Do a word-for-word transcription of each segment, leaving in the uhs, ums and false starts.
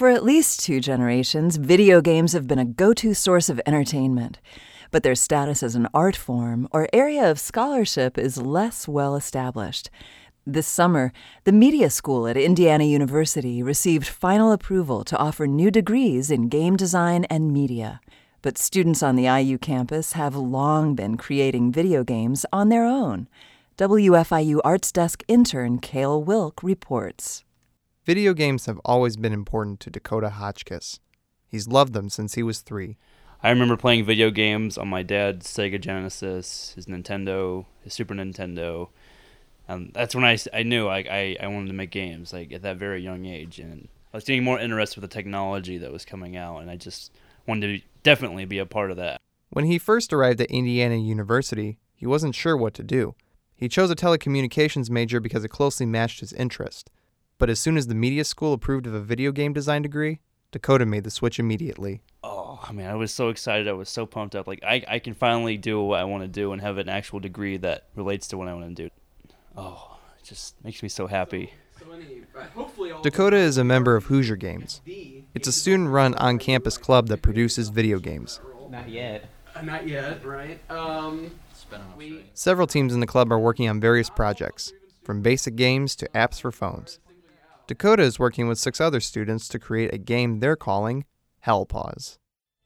For at least two generations, video games have been a go-to source of entertainment, but their status as an art form or area of scholarship is less well established. This summer, the Media School at Indiana University received final approval to offer new degrees in game design and media. But students on the I U campus have long been creating video games on their own. W F I U Arts Desk intern Cale Wilk reports. Video games have always been important to Dakota Hotchkiss. He's loved them since he was three. I remember playing video games on my dad's Sega Genesis, his Nintendo, his Super Nintendo. Um, that's when I, I knew like, I, I wanted to make games like at that very young age. And I was getting more interested with the technology that was coming out, and I just wanted to definitely be a part of that. When he first arrived at Indiana University, he wasn't sure what to do. He chose a telecommunications major because it closely matched his interest. But as soon as the media school approved of a video game design degree, Dakota made the switch immediately. Oh, I mean, I was so excited. I was so pumped up. Like, I, I can finally do what I want to do and have an actual degree that relates to what I want to do. Oh, it just makes me so happy. Dakota is a member of Hoosier Games. It's a student-run on-campus club that produces video games. Not yet. Uh, not yet, right? Um, we... Several teams in the club are working on various projects, from basic games to apps for phones. Dakota is working with six other students to create a game they're calling Hell Paws.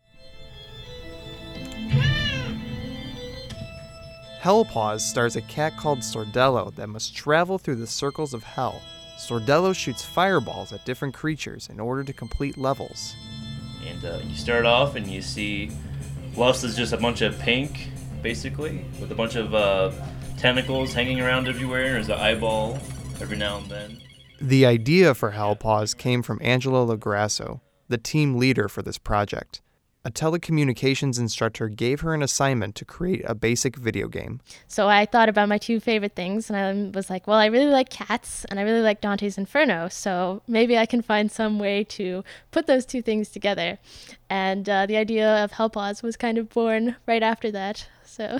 Hell Paws stars a cat called Sordello that must travel through the circles of hell. Sordello shoots fireballs at different creatures in order to complete levels. And uh, you start off and you see, well, this is just a bunch of pink, basically, with a bunch of uh, tentacles hanging around everywhere. There's an eyeball every now and then. The idea for Hell Paws came from Angela Lagrasso, the team leader for this project. A telecommunications instructor gave her an assignment to create a basic video game. So I thought about my two favorite things, and I was like, well, I really like cats, and I really like Dante's Inferno, so maybe I can find some way to put those two things together. And uh, the idea of Hell Paws was kind of born right after that, so...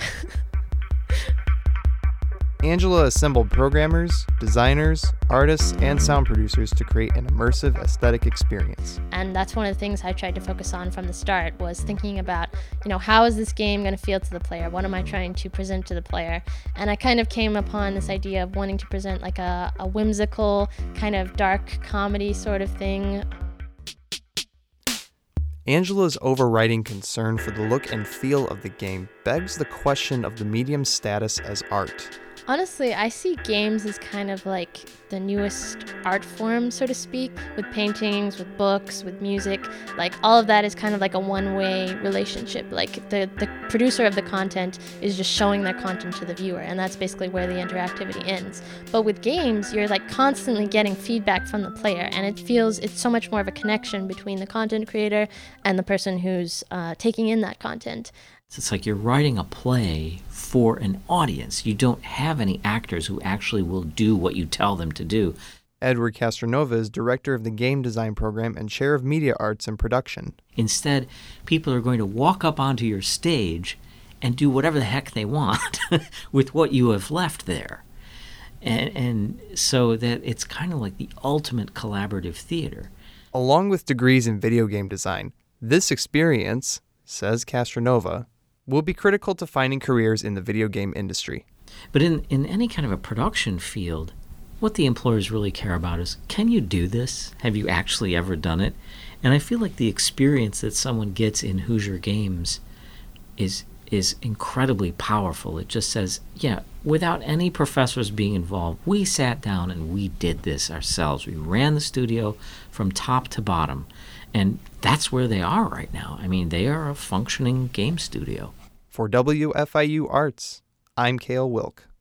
Angela assembled programmers, designers, artists, and sound producers to create an immersive aesthetic experience. And that's one of the things I tried to focus on from the start, was thinking about, you know, how is this game going to feel to the player? What am I trying to present to the player? And I kind of came upon this idea of wanting to present like a, a whimsical, kind of dark comedy sort of thing. Angela's overriding concern for the look and feel of the game begs the question of the medium's status as art. Honestly, I see games as kind of like the newest art form, so to speak, with paintings, with books, with music. Like, all of that is kind of like a one-way relationship. Like, the, the producer of the content is just showing their content to the viewer, and that's basically where the interactivity ends. But with games, you're like constantly getting feedback from the player, and it feels it's so much more of a connection between the content creator and the person who's uh, taking in that content. It's like you're writing a play for an audience. You don't have any actors who actually will do what you tell them to do. Edward Castronova is director of the game design program and chair of media arts and production. Instead, people are going to walk up onto your stage and do whatever the heck they want with what you have left there. And, and so that it's kind of like the ultimate collaborative theater. Along with degrees in video game design, this experience, says Castronova, will be critical to finding careers in the video game industry. But in, in any kind of a production field, what the employers really care about is, can you do this? Have you actually ever done it? And I feel like the experience that someone gets in Hoosier Games is is incredibly powerful. It just says, yeah, without any professors being involved, we sat down and we did this ourselves. We ran the studio from top to bottom. And that's where they are right now. I mean, they are a functioning game studio. For W F I U Arts, I'm Cale Wilk.